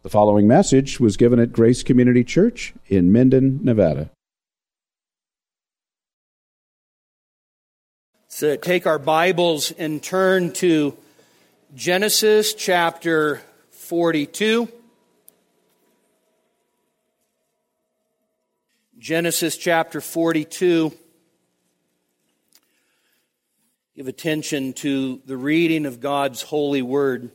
The following message was given at Grace Community Church in Minden, Nevada. So take our Bibles and turn to Genesis chapter 42. Genesis chapter 42. Give attention to the reading of God's holy word.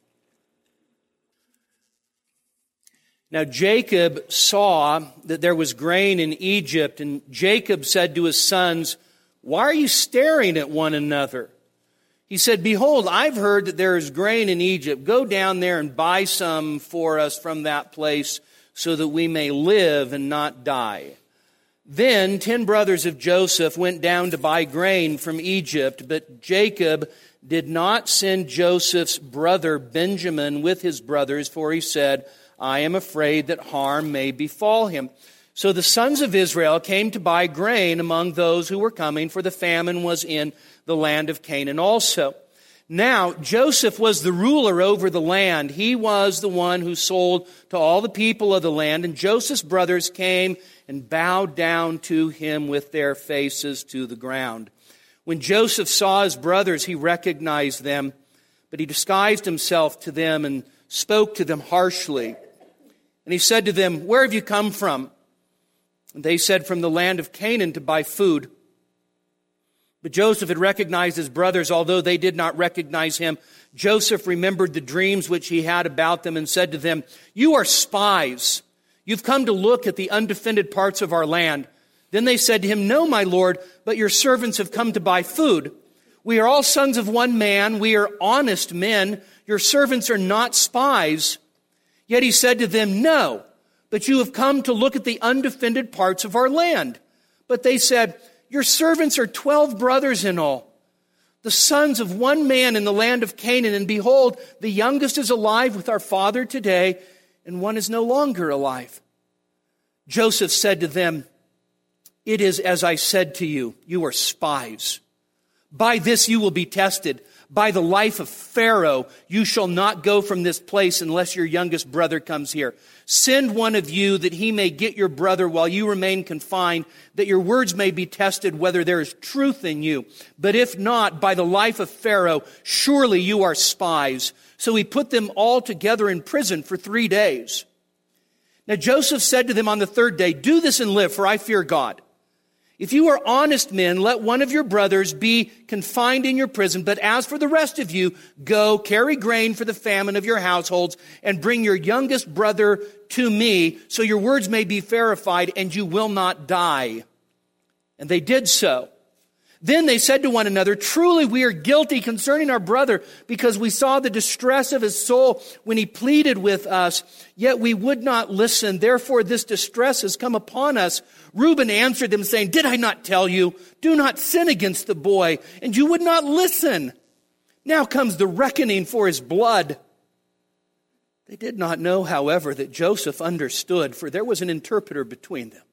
Now Jacob saw that there was grain in Egypt, and Jacob said to his sons, "Why are you staring at one another?" He said, "Behold, I've heard that there is grain in Egypt. Go down there and buy some for us from that place so that we may live and not die." Then 10 brothers of Joseph went down to buy grain from Egypt, but Jacob did not send Joseph's brother Benjamin with his brothers, for he said, "I am afraid that harm may befall him." So the sons of Israel came to buy grain among those who were coming, for the famine was in the land of Canaan also. Now Joseph was the ruler over the land. He was the one who sold to all the people of the land, and Joseph's brothers came and bowed down to him with their faces to the ground. When Joseph saw his brothers, he recognized them, but he disguised himself to them and spoke to them harshly. And he said to them, "Where have you come from?" And they said, "From the land of Canaan to buy food." But Joseph had recognized his brothers, although they did not recognize him. Joseph remembered the dreams which he had about them and said to them, "You are spies. You've come to look at the undefended parts of our land." Then they said to him, "No, my lord, but your servants have come to buy food. We are all sons of one man. We are honest men. Your servants are not spies." Yet he said to them, "No, but you have come to look at the undefended parts of our land." But they said, "Your servants are 12 brothers in all, the sons of one man in the land of Canaan. And behold, the youngest is alive with our father today, and one is no longer alive." Joseph said to them, "It is as I said to you, you are spies. By this you will be tested. By the life of Pharaoh, you shall not go from this place unless your youngest brother comes here. Send one of you that he may get your brother while you remain confined, that your words may be tested whether there is truth in you. But if not, by the life of Pharaoh, surely you are spies." So he put them all together in prison for 3 days. Now Joseph said to them on the 3rd day, "Do this and live, for I fear God. If you are honest men, let one of your brothers be confined in your prison. But as for the rest of you, go, carry grain for the famine of your households, and bring your youngest brother to me, so your words may be verified, and you will not die." And they did so. Then they said to one another, "Truly we are guilty concerning our brother, because we saw the distress of his soul when he pleaded with us, yet we would not listen. Therefore this distress has come upon us." Reuben answered them, saying, "Did I not tell you, do not sin against the boy? And you would not listen. Now comes the reckoning for his blood." They did not know, however, that Joseph understood, for there was an interpreter between them.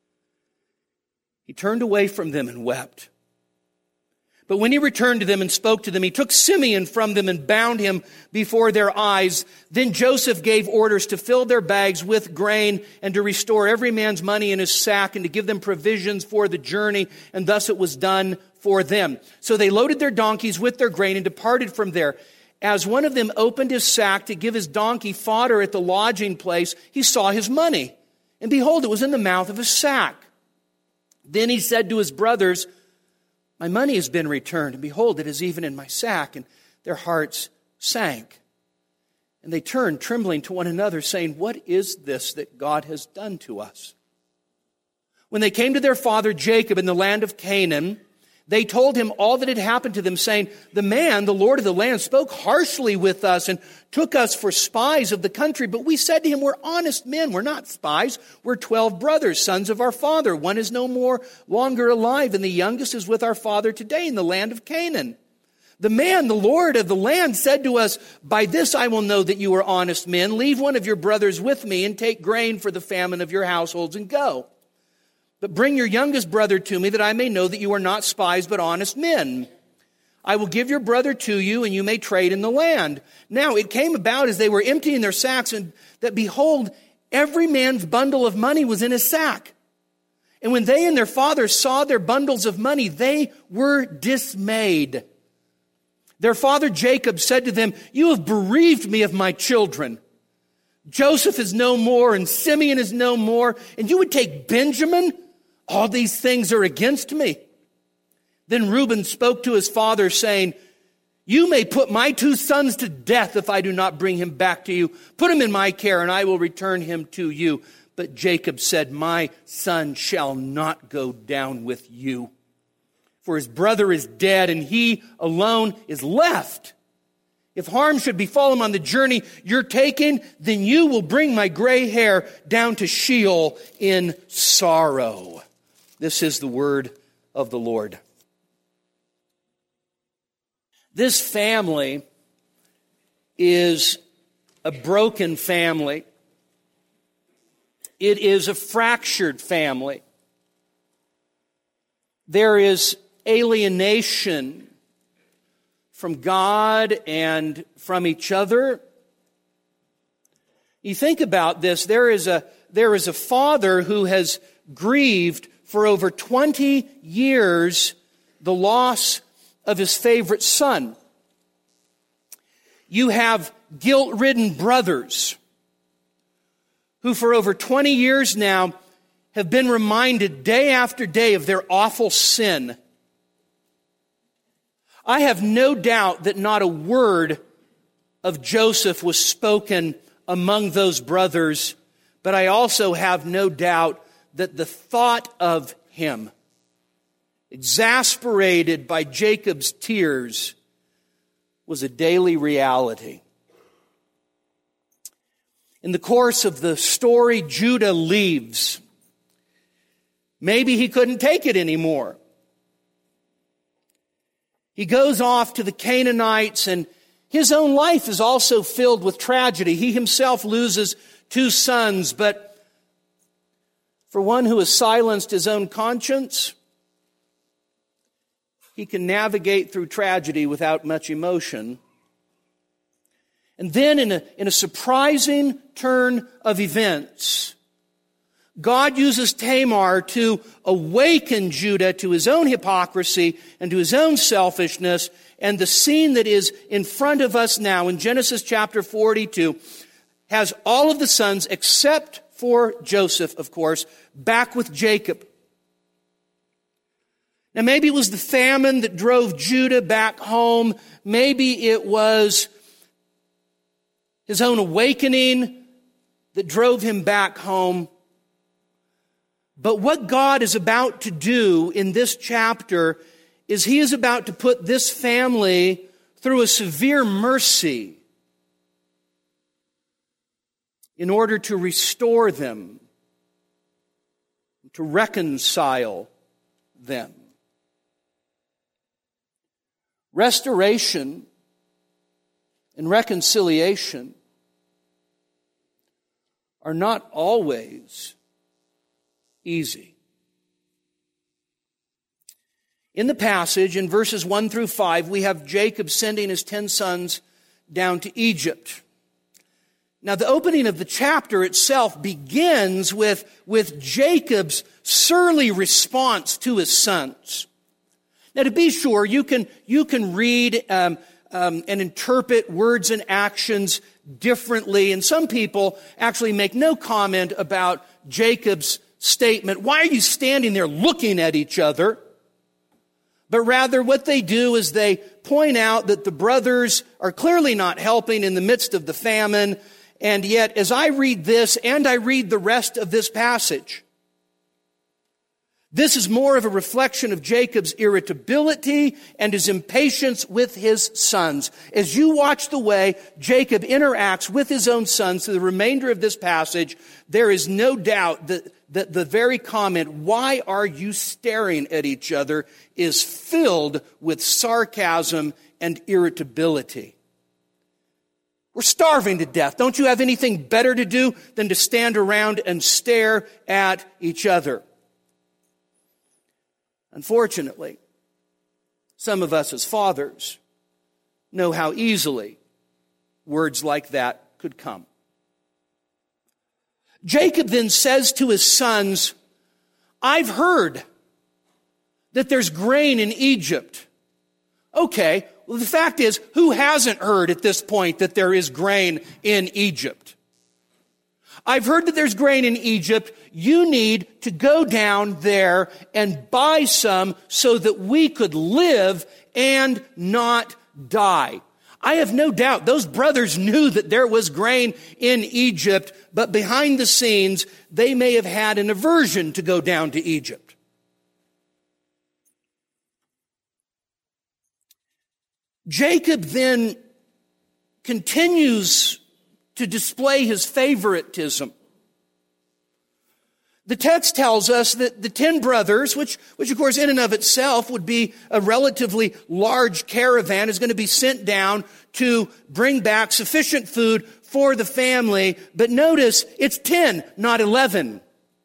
He turned away from them and wept. But when he returned to them and spoke to them, he took Simeon from them and bound him before their eyes. Then Joseph gave orders to fill their bags with grain and to restore every man's money in his sack and to give them provisions for the journey. And thus it was done for them. So they loaded their donkeys with their grain and departed from there. As one of them opened his sack to give his donkey fodder at the lodging place, he saw his money. And behold, it was in the mouth of his sack. Then he said to his brothers, "My money has been returned, and behold, it is even in my sack." And their hearts sank. And they turned trembling to one another, saying, "What is this that God has done to us?" When they came to their father Jacob in the land of Canaan, they told him all that had happened to them, saying, "The man, the Lord of the land, spoke harshly with us and took us for spies of the country. But we said to him, 'We're honest men. We're not spies. We're 12 brothers, sons of our father. One is no more longer alive, and the youngest is with our father today in the land of Canaan.' The man, the Lord of the land, said to us, 'By this I will know that you are honest men. Leave one of your brothers with me and take grain for the famine of your households and go. But bring your youngest brother to me, that I may know that you are not spies but honest men.' I will give your brother to you, and you may trade in the land. Now it came about as they were emptying their sacks, and that behold, every man's bundle of money was in his sack. And when they and their father saw their bundles of money, they were dismayed. Their father Jacob said to them, you have bereaved me of my children. Joseph is no more, and Simeon is no more, and you would take Benjamin? All these things are against me. Then Reuben spoke to his father, saying, you may put my 2 sons to death if I do not bring him back to you. Put him in my care, and I will return him to you. But Jacob said, my son shall not go down with you. For his brother is dead, and he alone is left. If harm should befall him on the journey you're taking, then you will bring my gray hair down to Sheol in sorrow. This is the word of the Lord. This family is a broken family. It is a fractured family. There is alienation from God and from each other. You think about this, there is a father who has grieved for over 20 years the loss of his favorite son. You have guilt-ridden brothers who for over 20 years now have been reminded day after day of their awful sin. I have no doubt that not a word of Joseph was spoken among those brothers, but I also have no doubt that the thought of him, exasperated by Jacob's tears, was a daily reality. In the course of the story, Judah leaves. Maybe he couldn't take it anymore. He goes off to the Canaanites, and his own life is also filled with tragedy. He himself loses 2 sons, but for one who has silenced his own conscience, he can navigate through tragedy without much emotion. And then in a surprising turn of events, God uses Tamar to awaken Judah to his own hypocrisy and to his own selfishness. And the scene that is in front of us now in Genesis chapter 42 has all of the sons, except for Joseph, of course, back with Jacob. Now maybe it was the famine that drove Judah back home. Maybe it was his own awakening that drove him back home. But what God is about to do in this chapter is he is about to put this family through a severe mercy in order to restore them, to reconcile them. Restoration and reconciliation are not always easy. In the passage, in verses 1 through 5, we have Jacob sending his 10 sons down to Egypt. Now, the opening of the chapter itself begins with Jacob's surly response to his sons. Now, to be sure, you can read and interpret words and actions differently, and some people actually make no comment about Jacob's statement, why are you standing there looking at each other? But rather what they do is they point out that the brothers are clearly not helping in the midst of the famine. And yet, as I read this and I read the rest of this passage, this is more of a reflection of Jacob's irritability and his impatience with his sons. As you watch the way Jacob interacts with his own sons through the remainder of this passage, there is no doubt that the very comment, why are you staring at each other, is filled with sarcasm and irritability. We're starving to death. Don't you have anything better to do than to stand around and stare at each other? Unfortunately, Some of us as fathers know how easily words like that could come. Jacob then says to his sons, I've heard that there's grain in Egypt. Okay, well, the fact is, who hasn't heard at this point that there is grain in Egypt? I've heard that there's grain in Egypt. You need to go down there and buy some so that we could live and not die. I have no doubt those brothers knew that there was grain in Egypt, but behind the scenes, they may have had an aversion to go down to Egypt. Jacob then continues to display his favoritism. The text tells us that the 10 brothers, which of course in and of itself would be a relatively large caravan, is going to be sent down to bring back sufficient food for the family. But notice, it's 10, not 11.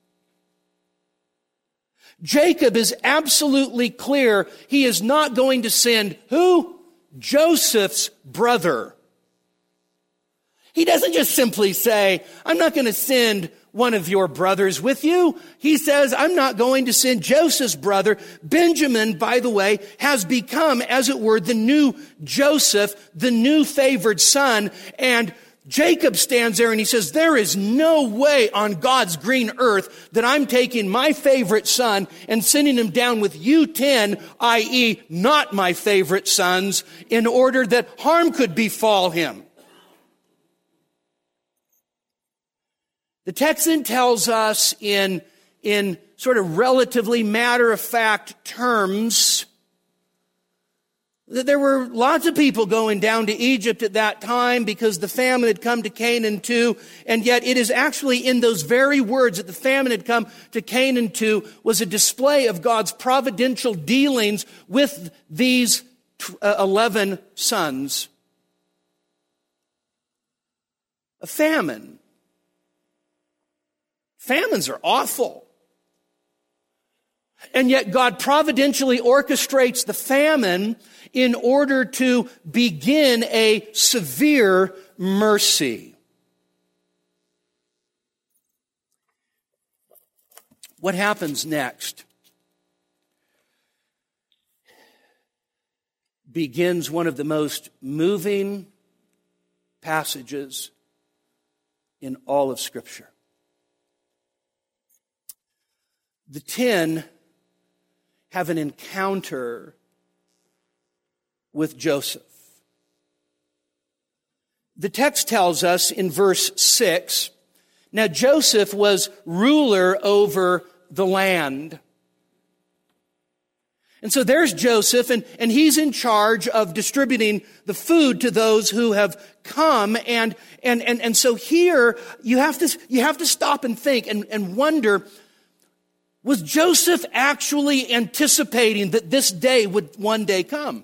Jacob is absolutely clear he is not going to send who? Joseph's brother. He doesn't just simply say, I'm not going to send one of your brothers with you. He says, I'm not going to send Joseph's brother. Benjamin, by the way, has become, as it were, the new Joseph, the new favored son. And Jacob stands there and he says, there is no way on God's green earth that I'm taking my favorite son and sending him down with you 10, i.e., not my favorite sons, in order that harm could befall him. The text then tells us in sort of relatively matter-of-fact terms that there were lots of people going down to Egypt at that time because the famine had come to Canaan too, and yet it is actually in those very words that the famine had come to Canaan too was a display of God's providential dealings with these 11 sons. A famine. Famines are awful. And yet God providentially orchestrates the famine in order to begin a severe mercy. What happens next begins one of the most moving passages in all of Scripture. The 10 have an encounter with Joseph. The text tells us in verse 6, now Joseph was ruler over the land. And so there's Joseph, and he's in charge of distributing the food to those who have come. And so here you have to stop and think and wonder, was Joseph actually anticipating that this day would one day come?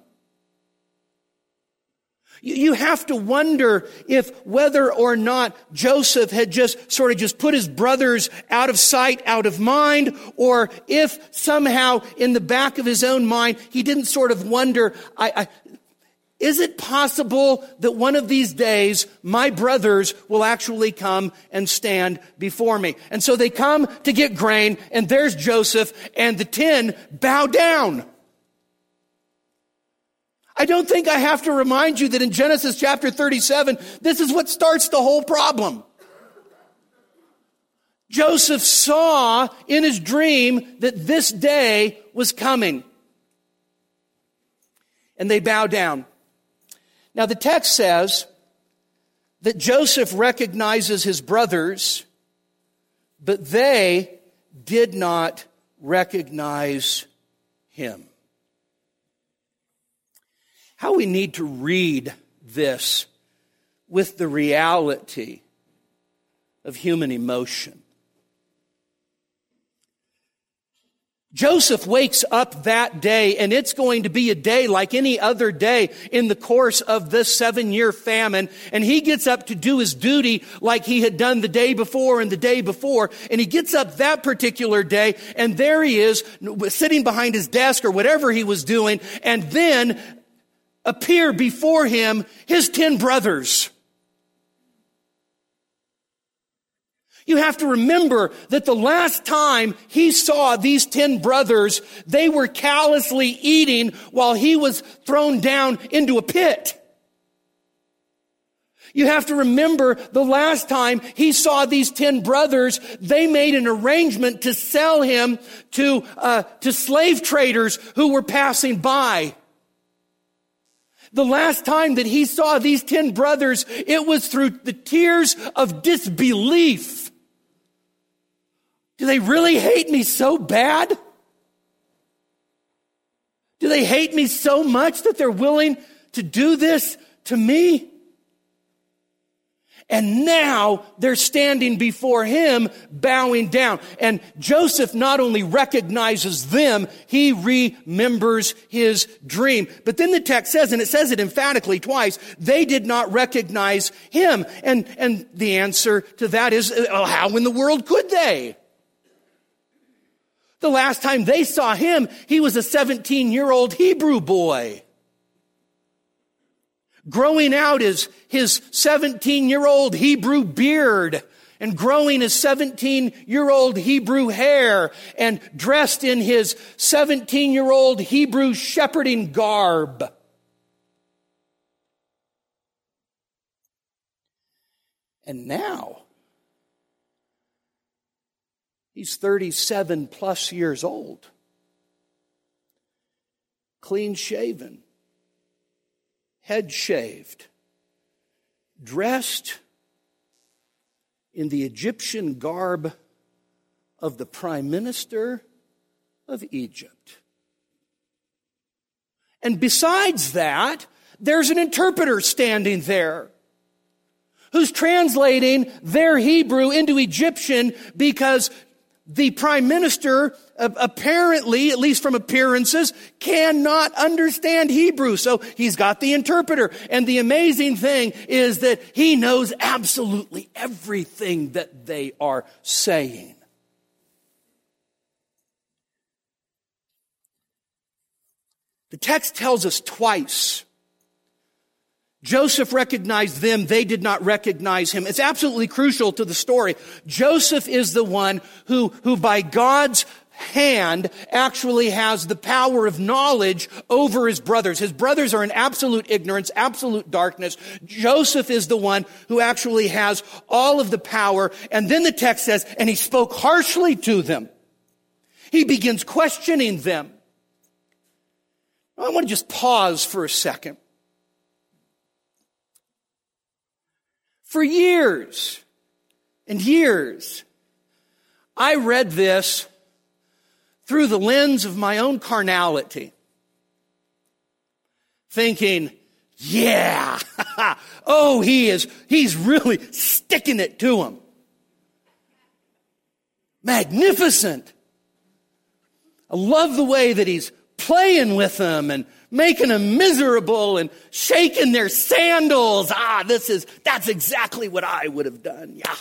You have to wonder if whether or not Joseph had just put his brothers out of sight, out of mind, or if somehow in the back of his own mind, he didn't sort of wonder, is it possible that one of these days my brothers will actually come and stand before me? And so they come to get grain, and there's Joseph, and the 10 bow down. I don't think I have to remind you that in Genesis chapter 37, this is what starts the whole problem. Joseph saw in his dream that this day was coming. And they bow down. Now the text says that Joseph recognizes his brothers, but they did not recognize him. How we need to read this with the reality of human emotion. Joseph wakes up that day, and it's going to be a day like any other day in the course of this 7-year famine. And he gets up to do his duty like he had done the day before and the day before. And he gets up that particular day, and there he is sitting behind his desk or whatever he was doing. And then appear before him his 10 brothers. You have to remember that the last time he saw these 10 brothers, they were callously eating while he was thrown down into a pit. You have to remember the last time he saw these 10 brothers, they made an arrangement to sell him to slave traders who were passing by. The last time that he saw these 10 brothers, it was through the tears of disbelief. Do they really hate me so bad? Do they hate me so much that they're willing to do this to me? And now they're standing before him, bowing down. And Joseph not only recognizes them, he remembers his dream. But then the text says, and it says it emphatically twice, they did not recognize him. And the answer to that is, how in the world could they? The last time they saw him, he was a 17-year-old Hebrew boy. Growing out his 17-year-old Hebrew beard and growing his 17-year-old Hebrew hair and dressed in his 17-year-old Hebrew shepherding garb. And now, he's 37 plus years old, clean shaven, head shaved, dressed in the Egyptian garb of the Prime Minister of Egypt. And besides that, there's an interpreter standing there who's translating their Hebrew into Egyptian because the prime minister, apparently, at least from appearances, cannot understand Hebrew. So he's got the interpreter. And the amazing thing is that he knows absolutely everything that they are saying. The text tells us twice. Joseph recognized them. They did not recognize him. It's absolutely crucial to the story. Joseph is the one who by God's hand actually has the power of knowledge over his brothers. His brothers are in absolute ignorance, absolute darkness. Joseph is the one who actually has all of the power. And then the text says, and he spoke harshly to them. He begins questioning them. I want to just pause for a second. For years and years, I read this through the lens of my own carnality, thinking, yeah, oh, he's really sticking it to him. Magnificent. I love the way that he's playing with them and making them miserable and shaking their sandals. That's exactly what I would have done. Yeah.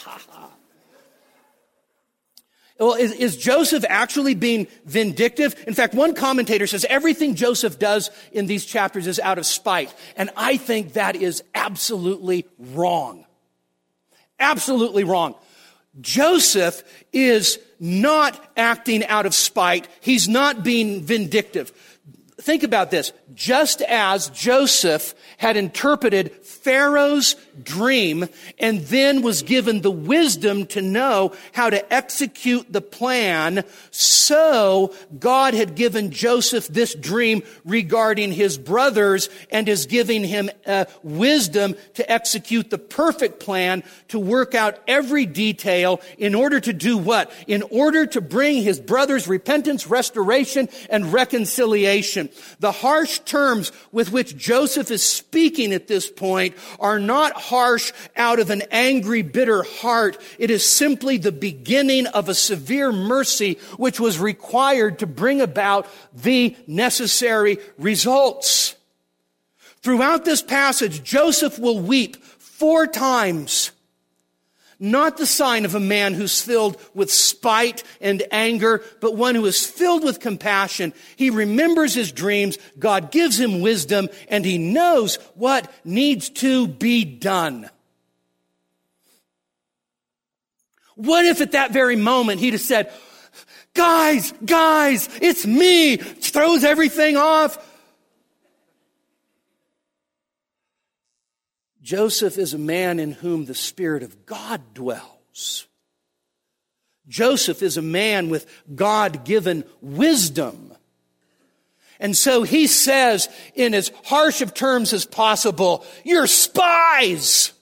Well, is Joseph actually being vindictive? In fact, one commentator says everything Joseph does in these chapters is out of spite. And I think that is absolutely wrong. Absolutely wrong. Joseph is not acting out of spite. He's not being vindictive. Think about this. Just as Joseph had interpreted Pharaoh's dream and then was given the wisdom to know how to execute the plan, so God had given Joseph this dream regarding his brothers and is giving him wisdom to execute the perfect plan to work out every detail in order to do what? In order to bring his brothers repentance, restoration, and reconciliation. The harsh terms with which Joseph is speaking at this point are not harsh out of an angry, bitter heart. It is simply the beginning of a severe mercy which was required to bring about the necessary results. Throughout this passage, Joseph will weep 4 times. Not the sign of a man who's filled with spite and anger, but one who is filled with compassion. He remembers his dreams, God gives him wisdom, and he knows what needs to be done. What if at that very moment he'd have said, guys, it's me, throws everything off. Joseph is a man in whom the Spirit of God dwells. Joseph is a man with God-given wisdom. And so he says in as harsh of terms as possible, "You're spies."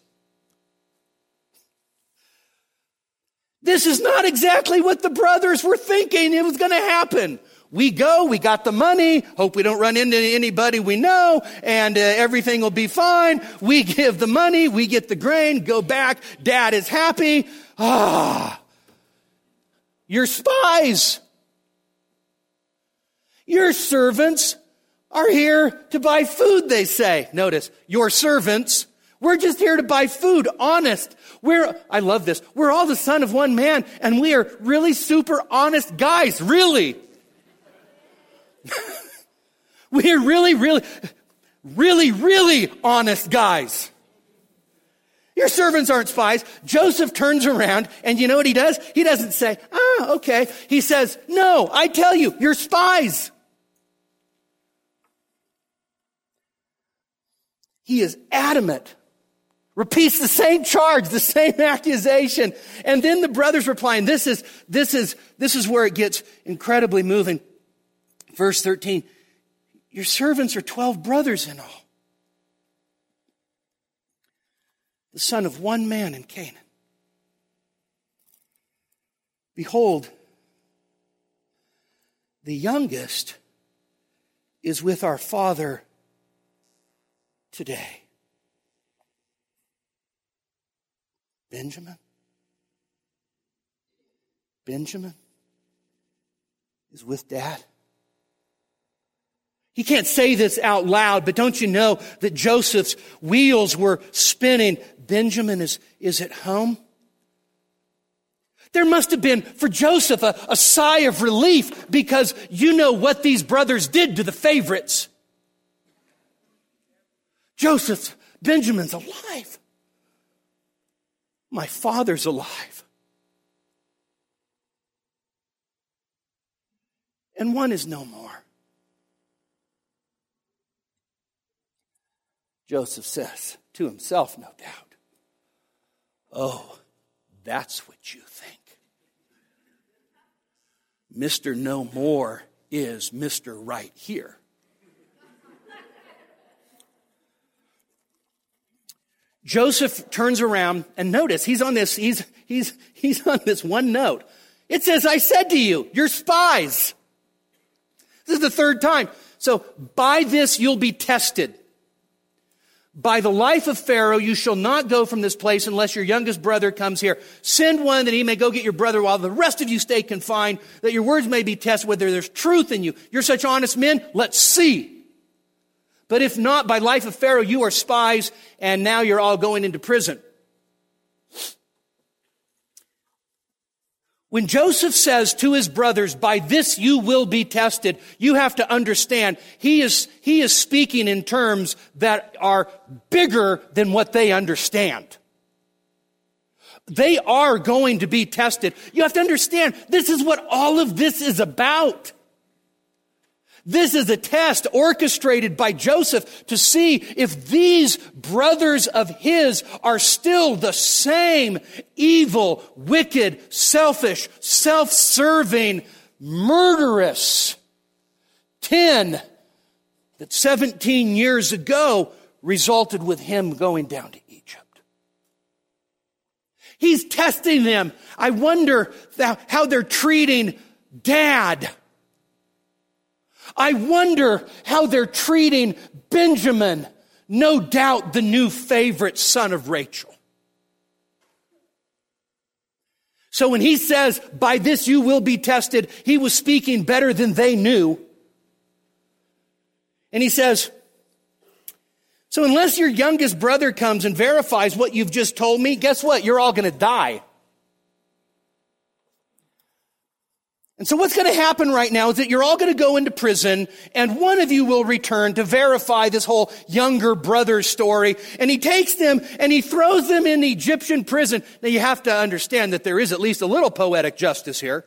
This is not exactly what the brothers were thinking it was going to happen. We go, we got the money, hope we don't run into anybody we know, and everything will be fine. We give the money, we get the grain, go back, Dad is happy. You're spies. Your servants are here to buy food, they say. Notice, your servants. We're just here to buy food, honest. I love this. We're all the son of one man, and we are really super honest guys, really. We are really honest guys. Your servants aren't spies. Joseph turns around, and you know what he does? He doesn't say, okay. He says, no, I tell you, you're spies. He is adamant. Repeats the same charge, the same accusation. And then the brothers replying, this is where it gets incredibly moving. Verse 13, your servants are 12 brothers in all. The son of one man in Canaan. Behold, the youngest is with our father today. Benjamin is with Dad. He can't say this out loud, but don't you know that Joseph's wheels were spinning? Benjamin is at home. There must have been, for Joseph, a sigh of relief, because you know what these brothers did to the favorites. Benjamin's alive. My father's alive. And one is no more. Joseph says to himself, no doubt, oh, that's what you think. Mr. No More is Mr. Right Here. Joseph turns around and notice he's on this on this one note. It says, I said to you, you're spies. This is the 3rd time. So by this you'll be tested. By the life of Pharaoh, you shall not go from this place unless your youngest brother comes here. Send one that he may go get your brother while the rest of you stay confined, that your words may be tested, whether there's truth in you. You're such honest men, let's see. But if not, by life of Pharaoh, you are spies, and now you're all going into prison. When Joseph says to his brothers, by this you will be tested, you have to understand, he is speaking in terms that are bigger than what they understand. They are going to be tested. You have to understand, this is what all of this is about. This is a test orchestrated by Joseph to see if these brothers of his are still the same evil, wicked, selfish, self-serving, murderous 10 that 17 years ago resulted with him going down to Egypt. He's testing them. I wonder how they're treating Dad. I wonder how they're treating Benjamin, no doubt the new favorite son of Rachel. So when he says, by this you will be tested, he was speaking better than they knew. And he says, so unless your youngest brother comes and verifies what you've just told me, guess what? You're all going to die. And so what's going to happen right now is that you're all going to go into prison, and one of you will return to verify this whole younger brother story. And he takes them and he throws them in the Egyptian prison. Now you have to understand that there is at least a little poetic justice here.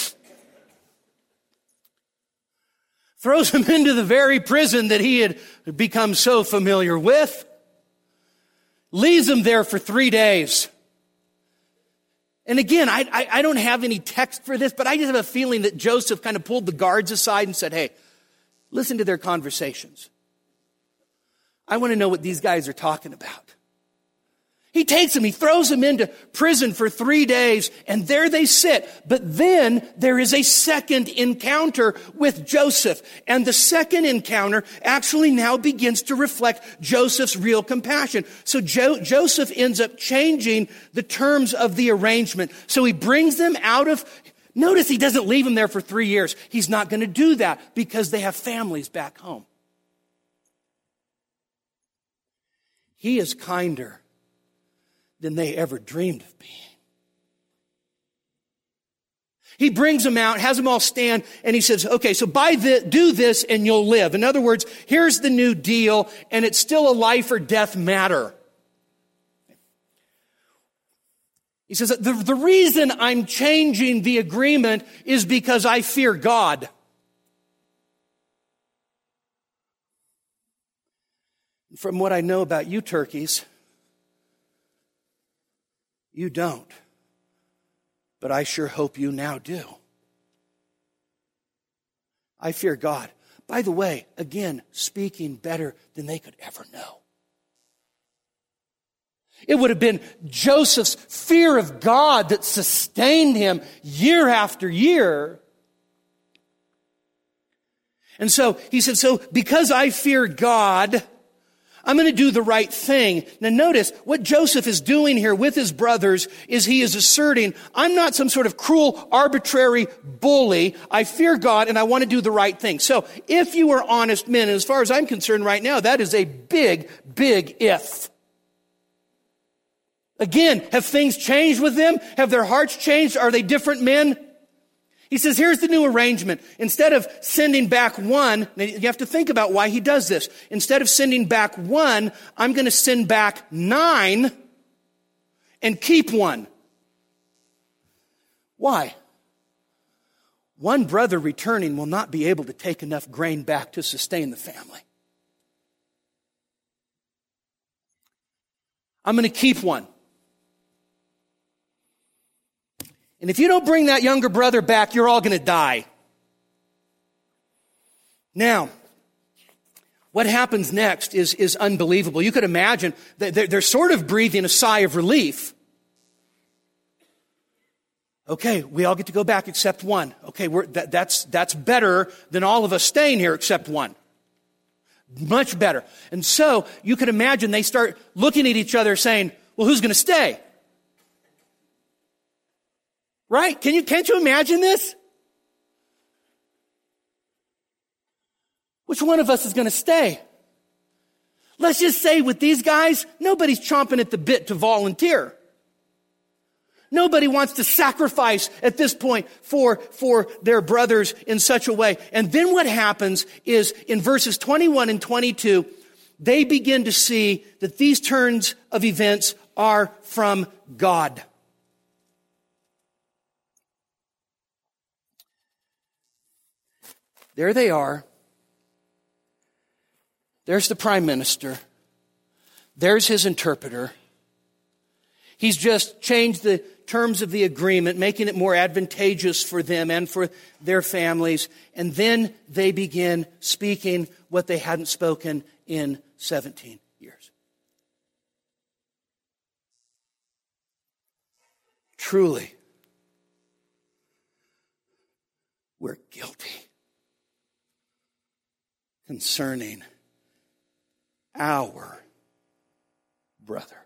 Throws him into the very prison that he had become so familiar with. Leaves him there for 3 days. And again, I don't have any text for this, but I just have a feeling that Joseph kind of pulled the guards aside and said, hey, listen to their conversations. I want to know what these guys are talking about. He takes them, he throws them into prison for 3 days, and there they sit. But then there is a second encounter with Joseph. And the second encounter actually now begins to reflect Joseph's real compassion. So Joseph ends up changing the terms of the arrangement. So he brings them out of, notice he doesn't leave them there for 3 years. He's not going to do that because they have families back home. He is kinder than they ever dreamed of being. He brings them out, has them all stand, and he says, okay, so do this and you'll live. In other words, here's the new deal, and it's still a life or death matter. He says, the reason I'm changing the agreement is because I fear God. From what I know about you turkeys, you don't. But I sure hope you now do. I fear God. By the way, again, speaking better than they could ever know. It would have been Joseph's fear of God that sustained him year after year. And so he said, so because I fear God, I'm going to do the right thing. Now notice what Joseph is doing here with his brothers is he is asserting, I'm not some sort of cruel, arbitrary bully. I fear God and I want to do the right thing. So if you are honest men, and as far as I'm concerned right now, that is a big, big if. Again, have things changed with them? Have their hearts changed? Are they different men? He says, here's the new arrangement. Instead of sending back one, you have to think about why he does this. Instead of sending back one, I'm going to send back 9 and keep 1. Why? One brother returning will not be able to take enough grain back to sustain the family. I'm going to keep 1. And if you don't bring that younger brother back, you're all going to die. Now, what happens next is unbelievable. You could imagine that they're sort of breathing a sigh of relief. Okay, we all get to go back except 1. Okay, that's better than all of us staying here except 1. Much better. And so you could imagine they start looking at each other saying, well, who's going to stay? Right? Can't you imagine this? Which one of us is going to stay? Let's just say with these guys, nobody's chomping at the bit to volunteer. Nobody wants to sacrifice at this point for their brothers in such a way. And then what happens is in verses 21 and 22, they begin to see that these turns of events are from God. There they are. There's the prime minister. There's his interpreter. He's just changed the terms of the agreement, making it more advantageous for them and for their families. And then they begin speaking what they hadn't spoken in 17 years. Truly, we're guilty. concerning our brother.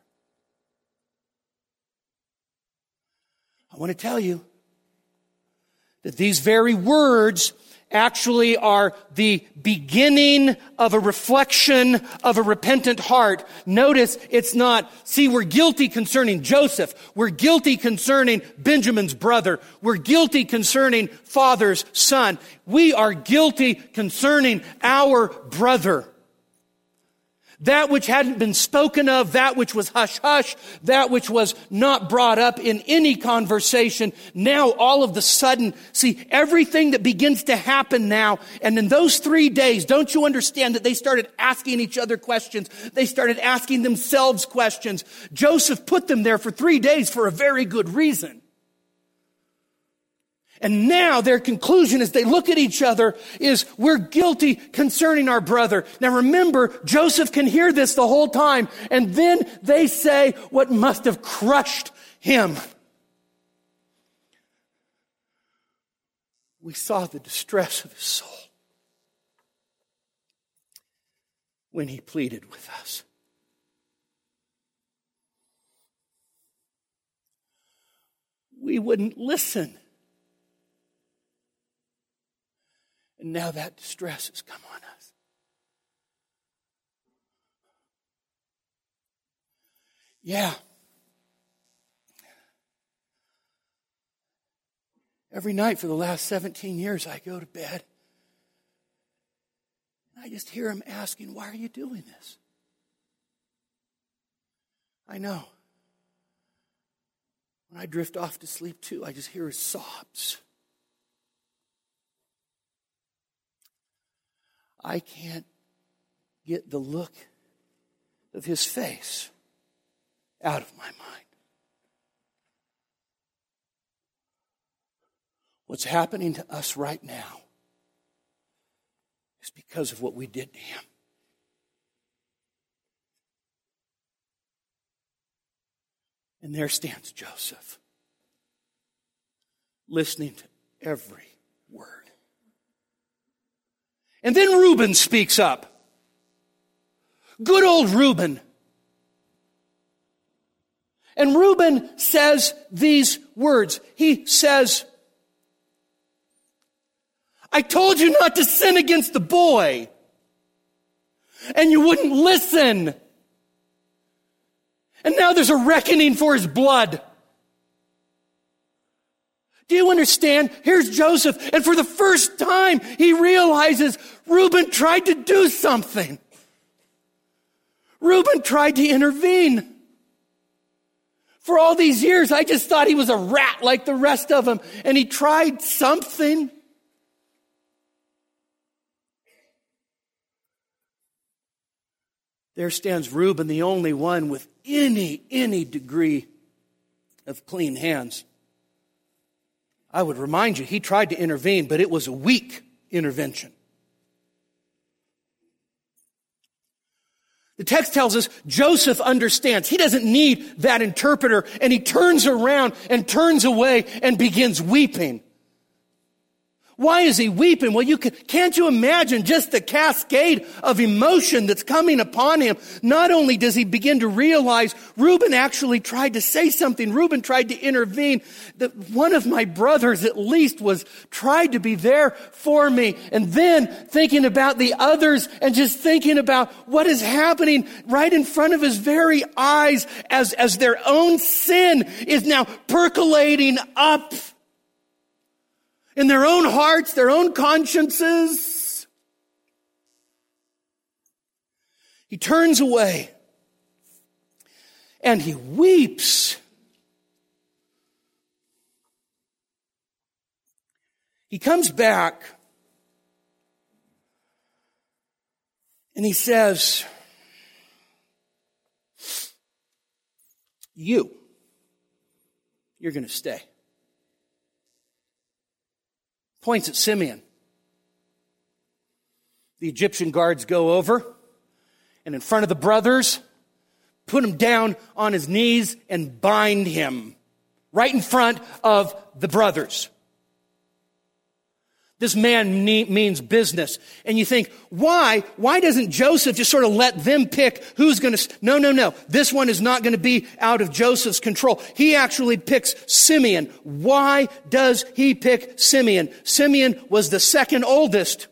I want to tell you that these very words actually are the beginning of a reflection of a repentant heart. Notice it's not, see, we're guilty concerning Joseph. We're guilty concerning Benjamin's brother. We're guilty concerning father's son. We are guilty concerning our brother. That which hadn't been spoken of, that which was hush-hush, that which was not brought up in any conversation, now all of the sudden, see, everything that begins to happen now, and in those 3 days, don't you understand that they started asking each other questions? They started asking themselves questions. Joseph put them there for 3 days for a very good reason. And now their conclusion as they look at each other is, we're guilty concerning our brother. Now remember, Joseph can hear this the whole time. And then they say what must have crushed him. We saw the distress of his soul when he pleaded with us. We wouldn't listen. And now that distress has come on us. Yeah. Every night for the last 17 years, I go to bed. And I just hear him asking, why are you doing this? I know. When I drift off to sleep too, I just hear his sobs. I can't get the look of his face out of my mind. What's happening to us right now is because of what we did to him. And there stands Joseph, listening to every word. And then Reuben speaks up. Good old Reuben. And Reuben says these words. He says, I told you not to sin against the boy, and you wouldn't listen. And now there's a reckoning for his blood. Do you understand? Here's Joseph, and for the first time, he realizes Reuben tried to do something. Reuben tried to intervene. For all these years, I just thought he was a rat like the rest of them, and he tried something. There stands Reuben, the only one with any degree of clean hands. I would remind you, he tried to intervene, but it was a weak intervention. The text tells us Joseph understands. He doesn't need that interpreter, and he turns around and turns away and begins weeping. Why is he weeping? Well, can't you imagine just the cascade of emotion that's coming upon him? Not only does he begin to realize Reuben actually tried to say something. Reuben tried to intervene. That one of my brothers at least tried to be there for me. And then thinking about the others and just thinking about what is happening right in front of his very eyes as their own sin is now percolating up in their own hearts, their own consciences. He turns away and he weeps. He comes back and he says, you're going to stay. Points at Simeon. The Egyptian guards go over and in front of the brothers, put him down on his knees and bind him right in front of the brothers. This man means business. And you think, why? Why doesn't Joseph just sort of let them pick who's going to... No. This one is not going to be out of Joseph's control. He actually picks Simeon. Why does he pick Simeon? Simeon was the second oldest.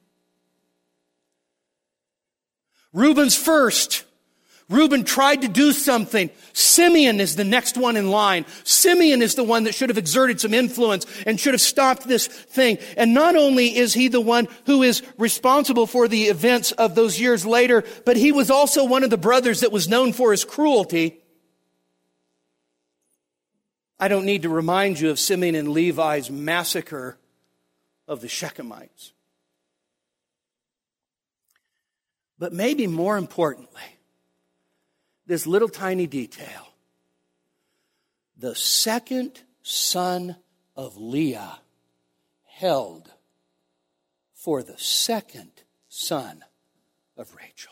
Reuben's first. Reuben tried to do something. Simeon is the next one in line. Simeon is the one that should have exerted some influence and should have stopped this thing. And not only is he the one who is responsible for the events of those years later, but he was also one of the brothers that was known for his cruelty. I don't need to remind you of Simeon and Levi's massacre of the Shechemites. But maybe more importantly, this little tiny detail. The second son of Leah held for the second son of Rachel.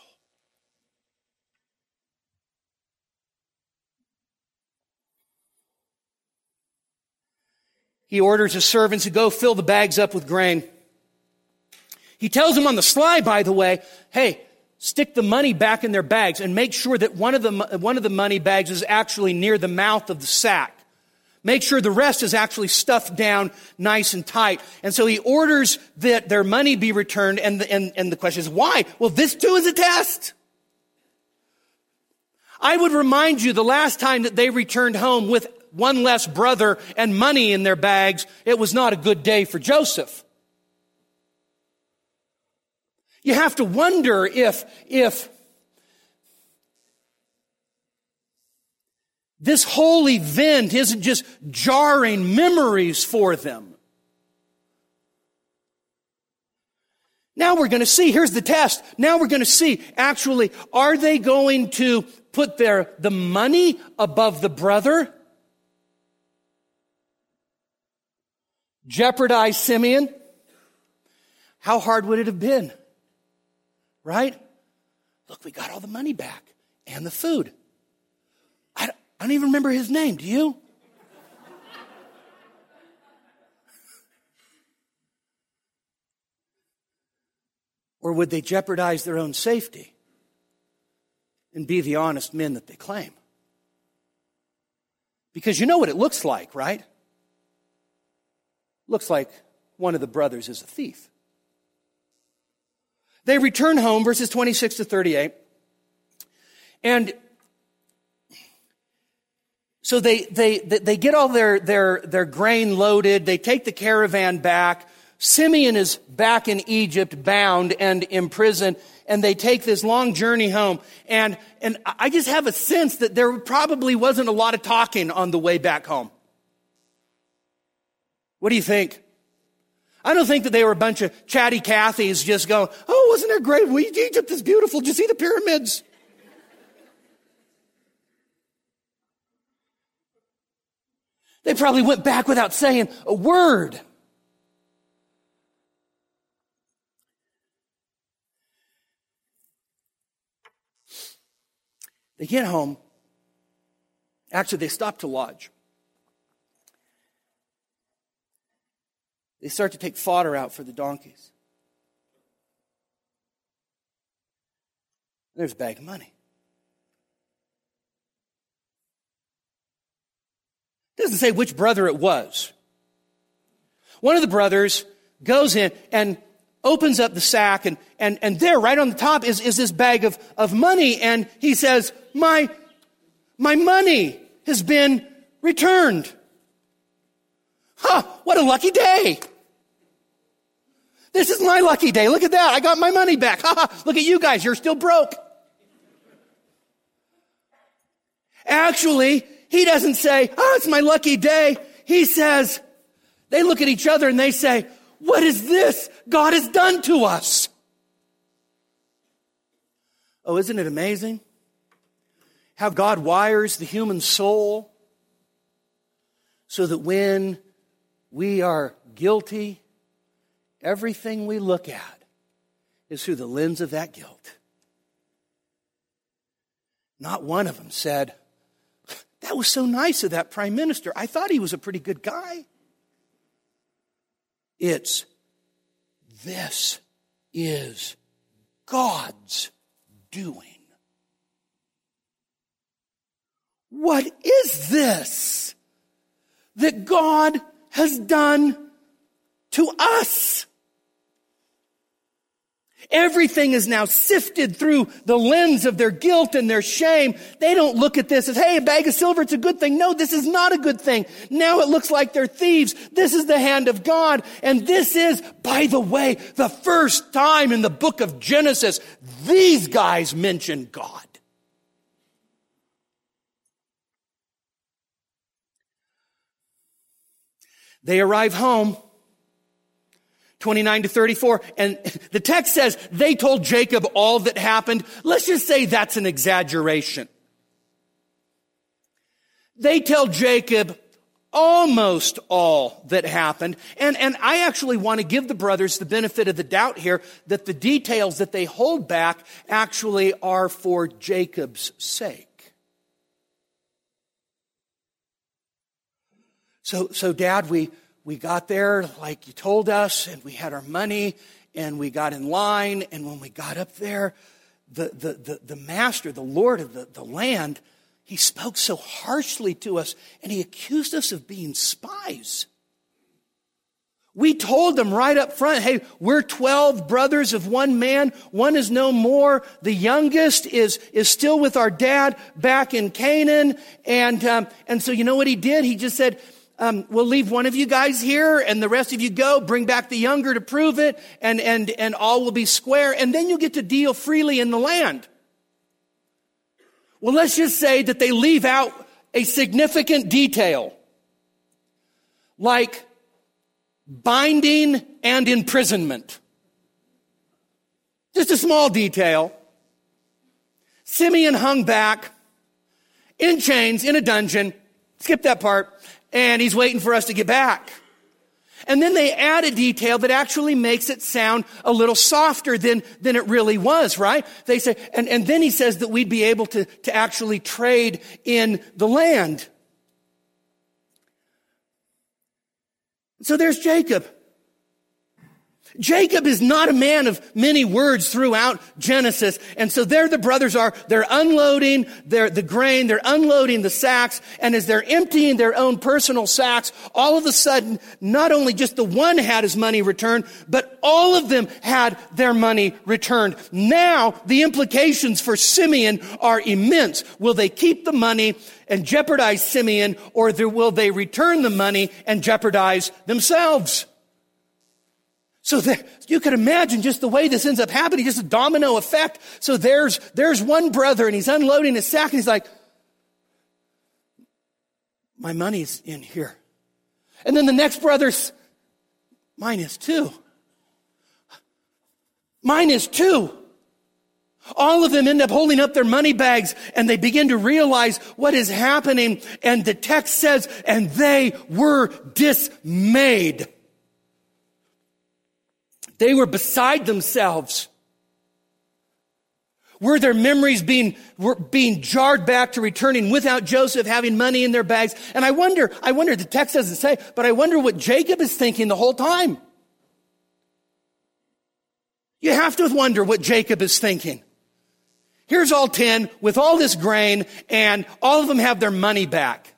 He orders his servants to go fill the bags up with grain. He tells them on the sly, by the way, hey, stick the money back in their bags and make sure that one of the money bags is actually near the mouth of the sack. Make sure the rest is actually stuffed down nice and tight. And so he orders that their money be returned. And the question is, why? Well, this too is a test. I would remind you the last time that they returned home with one less brother and money in their bags, it was not a good day for Joseph. You have to wonder if this whole event isn't just jarring memories for them. Now we're going to see, here's the test. Now we're going to see, actually, are they going to put the money above the brother? Jeopardize Simeon? How hard would it have been? Right? Look, we got all the money back and the food. I don't even remember his name. Do you? Or would they jeopardize their own safety and be the honest men that they claim? Because you know what it looks like, right? Looks like one of the brothers is a thief. They return home, verses 26 to 38. And so they get all their grain loaded. They take the caravan back. Simeon is back in Egypt, bound and imprisoned. And they take this long journey home. And I just have a sense that there probably wasn't a lot of talking on the way back home. What do you think? I don't think that they were a bunch of chatty Cathys just going, oh, wasn't it great? Egypt is beautiful. Did you see the pyramids? They probably went back without saying a word. They get home. Actually, they stop to lodge. They start to take fodder out for the donkeys. There's a bag of money. It doesn't say which brother it was. One of the brothers goes in and opens up the sack, and there, right on the top, is this bag of money, and he says, My money has been returned. What a lucky day. This is my lucky day. Look at that. I got my money back. Look at you guys. You're still broke. Actually, he doesn't say, it's my lucky day. He says, they look at each other and they say, what is this God has done to us? Oh, isn't it amazing how God wires the human soul so that when we are guilty, everything we look at is through the lens of that guilt. Not one of them said, that was so nice of that prime minister. I thought he was a pretty good guy. It's, this is God's doing. What is this that God has done to us? Everything is now sifted through the lens of their guilt and their shame. They don't look at this as, hey, a bag of silver, it's a good thing. No, this is not a good thing. Now it looks like they're thieves. This is the hand of God. And this is, by the way, the first time in the book of Genesis, these guys mention God. They arrive home. 29 to 34, and the text says they told Jacob all that happened. Let's just say that's an exaggeration. They tell Jacob almost all that happened, and I actually want to give the brothers the benefit of the doubt here that the details that they hold back actually are for Jacob's sake. So Dad, we got there like you told us, and we had our money, and we got in line, and when we got up there, the master, the Lord of the land, he spoke so harshly to us, and he accused us of being spies. We told them right up front, hey, we're 12 brothers of one man. One is no more. The youngest is still with our dad back in Canaan. And so you know what he did? He just said, we'll leave one of you guys here and the rest of you go. Bring back the younger to prove it, and all will be square. And then you'll get to deal freely in the land. Well, let's just say that they leave out a significant detail, like binding and imprisonment. Just a small detail. Simeon hung back in chains in a dungeon. Skip that part. And he's waiting for us to get back. And then they add a detail that actually makes it sound a little softer than it really was, right? They say, and then he says that we'd be able to actually trade in the land. So there's Jacob. Jacob is not a man of many words throughout Genesis. And so there the brothers are, they're unloading the grain, they're unloading the sacks, and as they're emptying their own personal sacks, all of a sudden, not only just the one had his money returned, but all of them had their money returned. Now, the implications for Simeon are immense. Will they keep the money and jeopardize Simeon, or will they return the money and jeopardize themselves? So you can imagine just the way this ends up happening, just a domino effect. So there's one brother, and he's unloading his sack, and he's like, my money's in here. And then the next brother's, mine is too. Mine is too. All of them end up holding up their money bags, and they begin to realize what is happening. And the text says, and they were dismayed. They were beside themselves. Were their memories being jarred back to returning without Joseph having money in their bags? And I wonder, the text doesn't say, but I wonder what Jacob is thinking the whole time. You have to wonder what Jacob is thinking. Here's all 10 with all this grain, and all of them have their money back.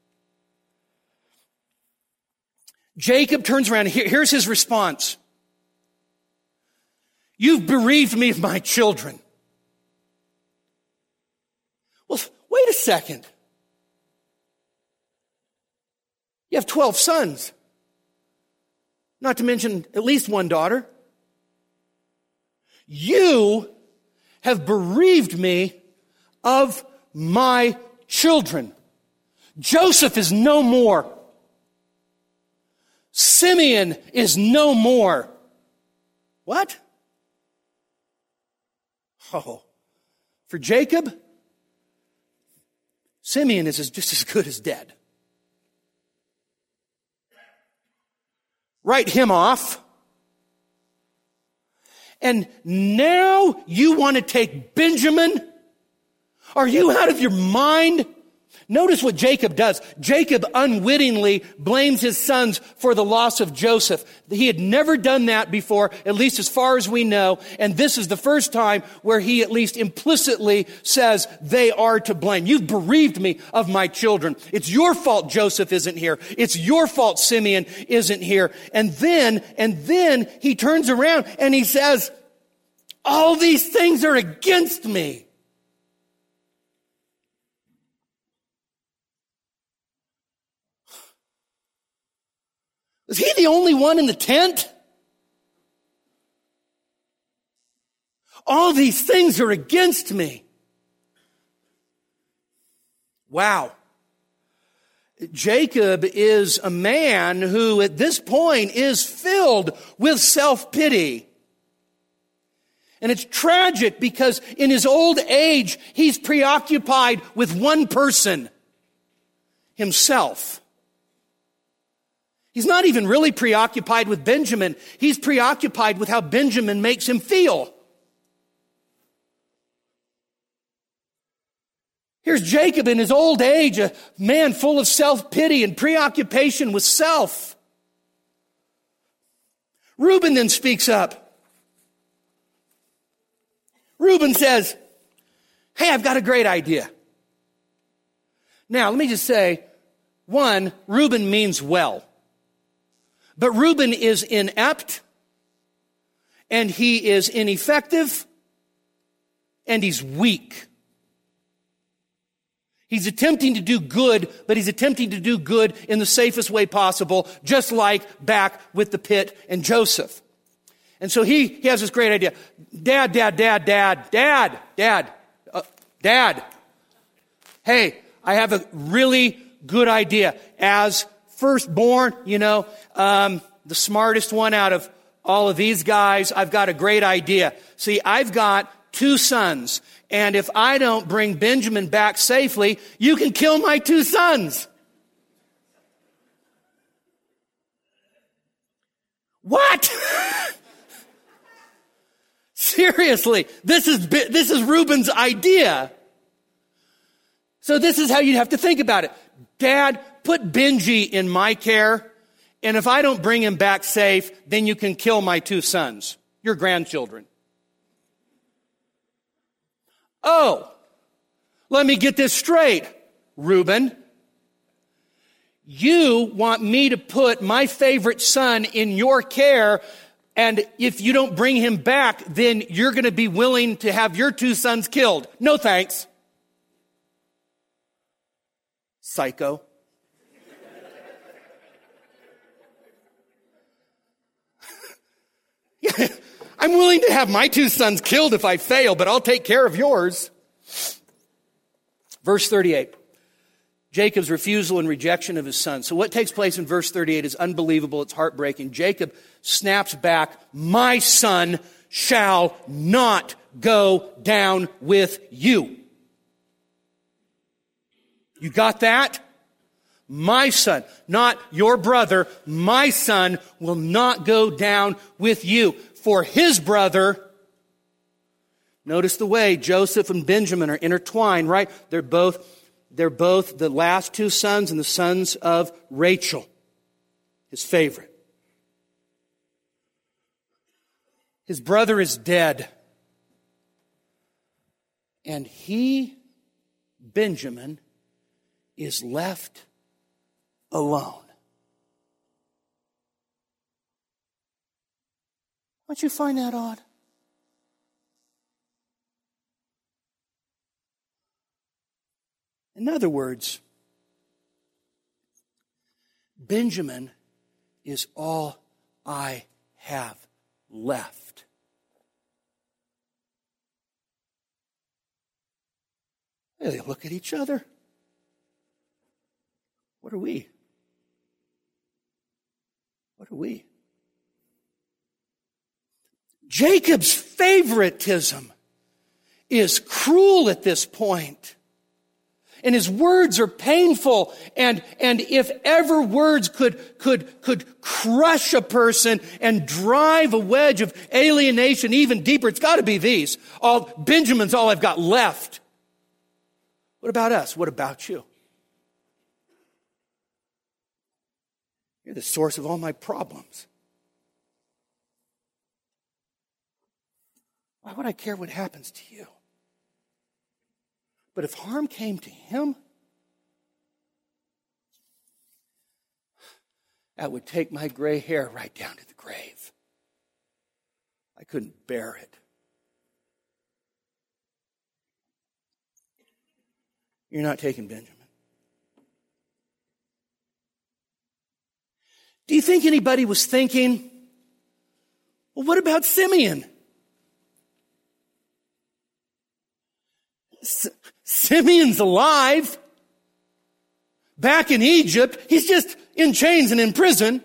Jacob turns around, and here's his response. You've bereaved me of my children. Well, wait a second. You have 12 sons. Not to mention at least one daughter. You have bereaved me of my children. Joseph is no more. Simeon is no more. What? Oh, for Jacob, Simeon is just as good as dead. Write him off. And now you want to take Benjamin? Are you out of your mind? Notice what Jacob does. Jacob unwittingly blames his sons for the loss of Joseph. He had never done that before, at least as far as we know. And this is the first time where he at least implicitly says they are to blame. You've bereaved me of my children. It's your fault Joseph isn't here. It's your fault Simeon isn't here. And then he turns around and he says, all these things are against me. Was he the only one in the tent? All these things are against me. Wow. Jacob is a man who at this point is filled with self-pity. And it's tragic because in his old age, he's preoccupied with one person, himself. He's not even really preoccupied with Benjamin. He's preoccupied with how Benjamin makes him feel. Here's Jacob in his old age, a man full of self-pity and preoccupation with self. Reuben then speaks up. Reuben says, hey, I've got a great idea. Now, let me just say, one, Reuben means well. But Reuben is inept, and he is ineffective, and he's weak. He's attempting to do good, but he's attempting to do good in the safest way possible, just like back with the pit and Joseph. And so he has this great idea. Dad. Hey, I have a really good idea. As firstborn, the smartest one out of all of these guys, I've got a great idea. See, I've got 2 sons, and if I don't bring Benjamin back safely, you can kill my 2 sons. What? Seriously, this is Reuben's idea. So this is how you'd have to think about it. Dad, put Benji in my care, and if I don't bring him back safe, then you can kill my 2 sons, your grandchildren. Oh, let me get this straight, Reuben. You want me to put my favorite son in your care, and if you don't bring him back, then you're going to be willing to have your 2 sons killed. No thanks. Psycho. I'm willing to have my 2 sons killed if I fail, but I'll take care of yours. Verse 38. Jacob's refusal and rejection of his son. So what takes place in verse 38 is unbelievable. It's heartbreaking. Jacob snaps back, my son shall not go down with you. You got that? My son, not your brother, my son will not go down with you. For his brother, notice the way Joseph and Benjamin are intertwined, right? They're both the last 2 sons and the sons of Rachel, his favorite. His brother is dead. And he, Benjamin, is left alone. Don't you find that odd? In other words, Benjamin is all I have left. They look at each other. What are we? What are we? Jacob's favoritism is cruel at this point. And his words are painful. And if ever words could crush a person and drive a wedge of alienation even deeper, it's got to be these. Benjamin's all I've got left. What about us? What about you? You're the source of all my problems. Why would I care what happens to you? But if harm came to him, that would take my gray hair right down to the grave. I couldn't bear it. You're not taking Benjamin. Do you think anybody was thinking, well, what about Simeon? Simeon's alive. Back in Egypt. He's just in chains and in prison.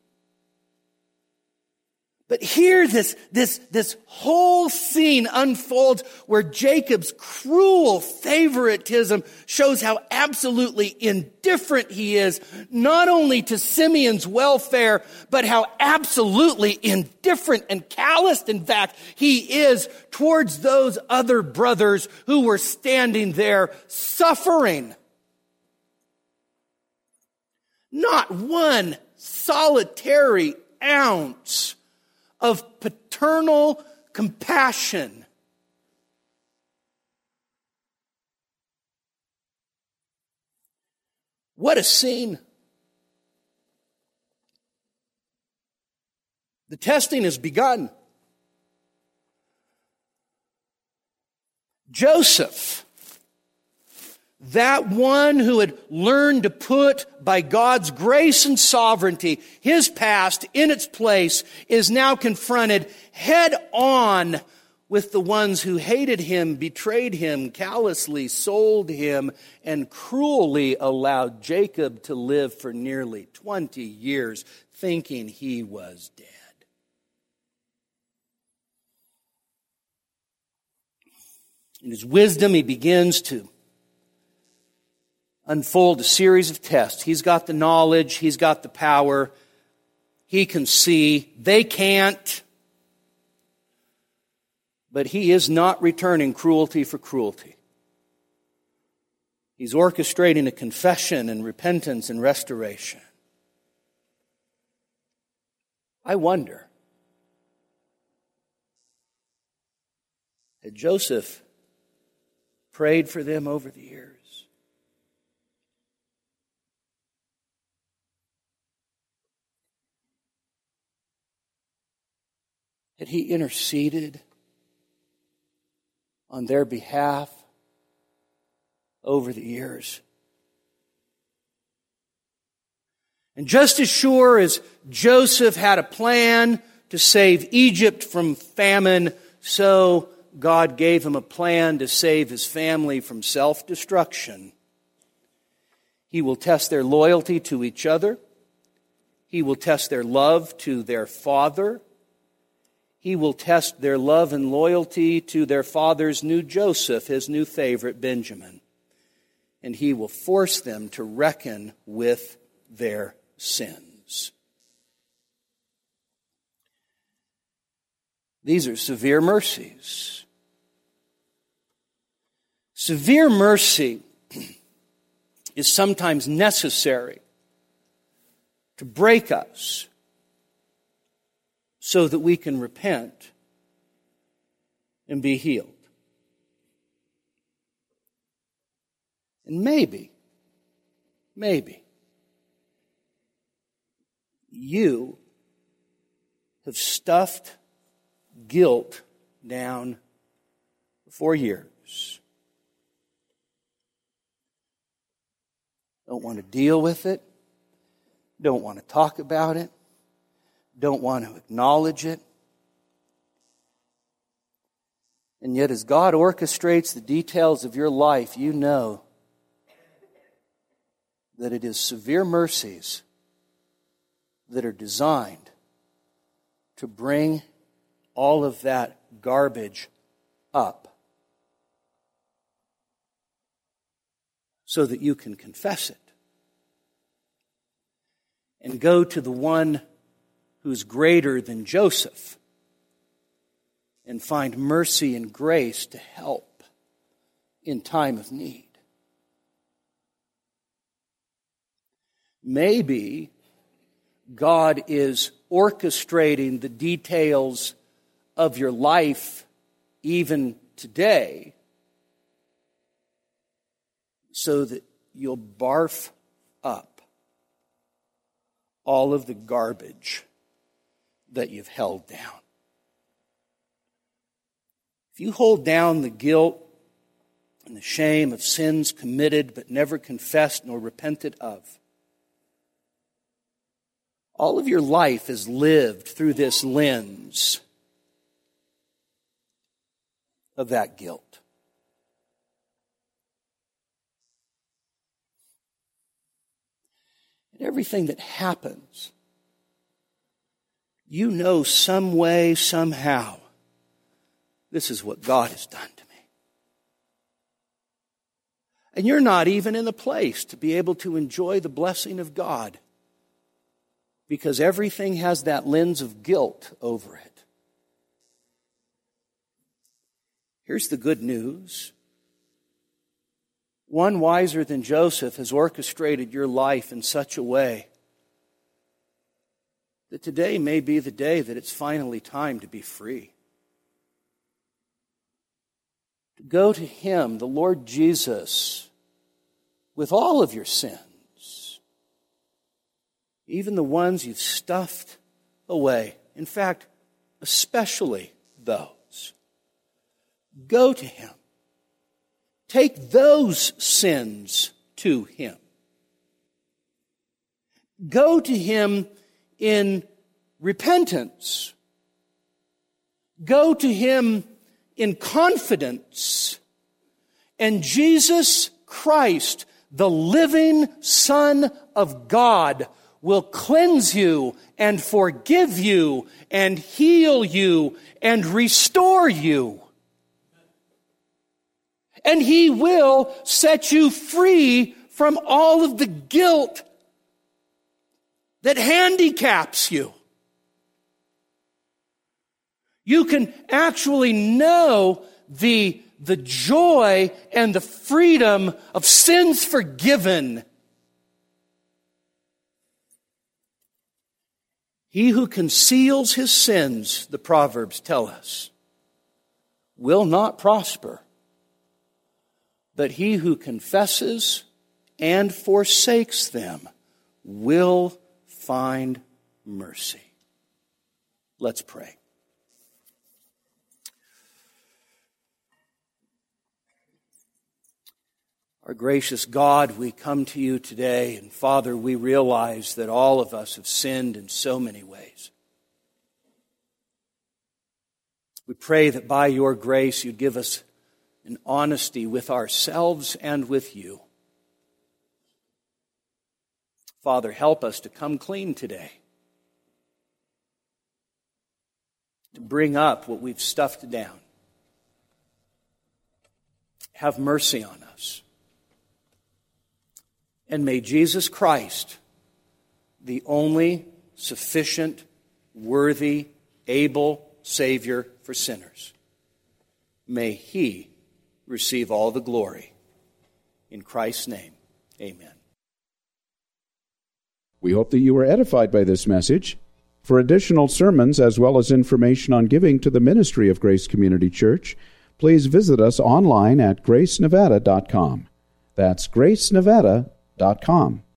But here this whole scene unfolds where Jacob's cruel favoritism shows how absolutely indifferent he is, not only to Simeon's welfare, but how absolutely indifferent and calloused, in fact, he is towards those other brothers who were standing there suffering. Not one solitary ounce of paternal compassion. What a scene. The testing has begun. Joseph, that one who had learned to put, by God's grace and sovereignty, his past in its place, is now confronted head on with the ones who hated him, betrayed him, callously sold him, and cruelly allowed Jacob to live for nearly 20 years, thinking he was dead. In his wisdom, he begins to unfold a series of tests. He's got the knowledge. He's got the power. He can see. They can't. But he is not returning cruelty for cruelty. He's orchestrating a confession and repentance and restoration. I wonder, had Joseph prayed for them over the years? Had he interceded on their behalf over the years? And just as sure as Joseph had a plan to save Egypt from famine, so God gave him a plan to save his family from self-destruction. He will test their loyalty to each other. He will test their love to their father. He will test their love and loyalty to their father's new Joseph, his new favorite Benjamin. And he will force them to reckon with their sins. These are severe mercies. Severe mercy is sometimes necessary to break us so that we can repent and be healed. And maybe you have stuffed guilt down for years. Don't want to deal with it. Don't want to talk about it. Don't want to acknowledge it. And yet as God orchestrates the details of your life, you know that it is severe mercies that are designed to bring all of that garbage up so that you can confess it and go to the one who's greater than Joseph and find mercy and grace to help in time of need. Maybe God is orchestrating the details of your life even today so that you'll barf up all of the garbage that you've held down. If you hold down the guilt and the shame of sins committed but never confessed nor repented of, all of your life is lived through this lens of that guilt. And everything that happens, you know some way, somehow, this is what God has done to me. And you're not even in the place to be able to enjoy the blessing of God because everything has that lens of guilt over it. Here's the good news. One wiser than Joseph has orchestrated your life in such a way that today may be the day that it's finally time to be free. To go to Him, the Lord Jesus, with all of your sins, even the ones you've stuffed away. In fact, especially those. Go to Him. Take those sins to Him. Go to Him in repentance. Go to Him in confidence. And Jesus Christ, the living Son of God, will cleanse you and forgive you and heal you and restore you. And He will set you free from all of the guilt that handicaps you. You can actually know the joy and the freedom of sins forgiven. He who conceals his sins, the Proverbs tell us, will not prosper. But he who confesses and forsakes them will find mercy. Let's pray. Our gracious God, we come to you today, and Father, we realize that all of us have sinned in so many ways. We pray that by your grace you'd give us an honesty with ourselves and with you. Father, help us to come clean today, to bring up what we've stuffed down. Have mercy on us. And may Jesus Christ, the only sufficient, worthy, able Savior for sinners, may He receive all the glory. In Christ's name, amen. We hope that you were edified by this message. For additional sermons as well as information on giving to the ministry of Grace Community Church, please visit us online at gracenevada.com. That's gracenevada.com.